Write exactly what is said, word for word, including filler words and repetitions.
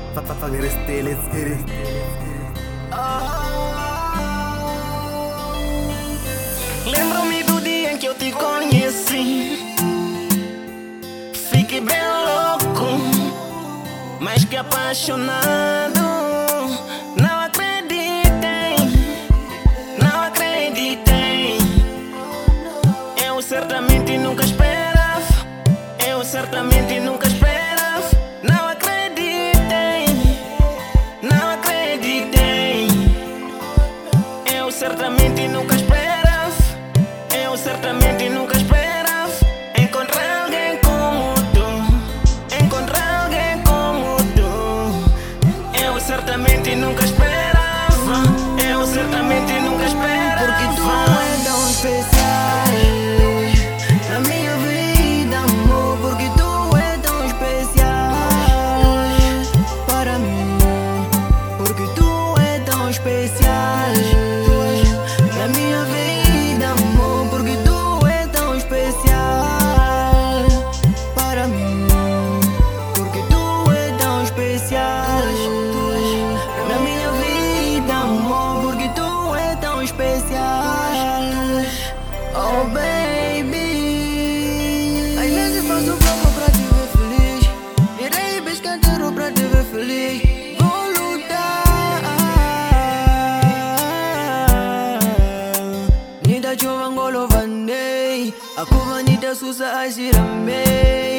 Fucking let's get it, let's get it. Lembro-me do dia em que eu te conheci. Fiquei bem louco, mais que apaixonado. Não acreditei, não acreditei. Eu certamente nunca esperava, eu certamente nunca esperava. Não acreditei, não acreditei. Eu certamente nunca esperava, eu certamente nunca esperava encontrar alguém como tu, encontrar alguém como tu. Eu certamente nunca esperava, eu certamente nunca esperava. Porque tu é tão especial na minha vida, amor. Porque tu é tão especial para mim. Porque tu é tão especial na minha vida, amor. Porque tu é tão especial para mim. Porque tu é tão especial na minha vida, amor. Porque tu é tão especial. Oh baby, às vezes faço pouco pra te ver feliz. Irei pescadeiro pra te ver feliz. Vou lutar. Nida chuva ngolo vandei. Aku vanita susah asiramei.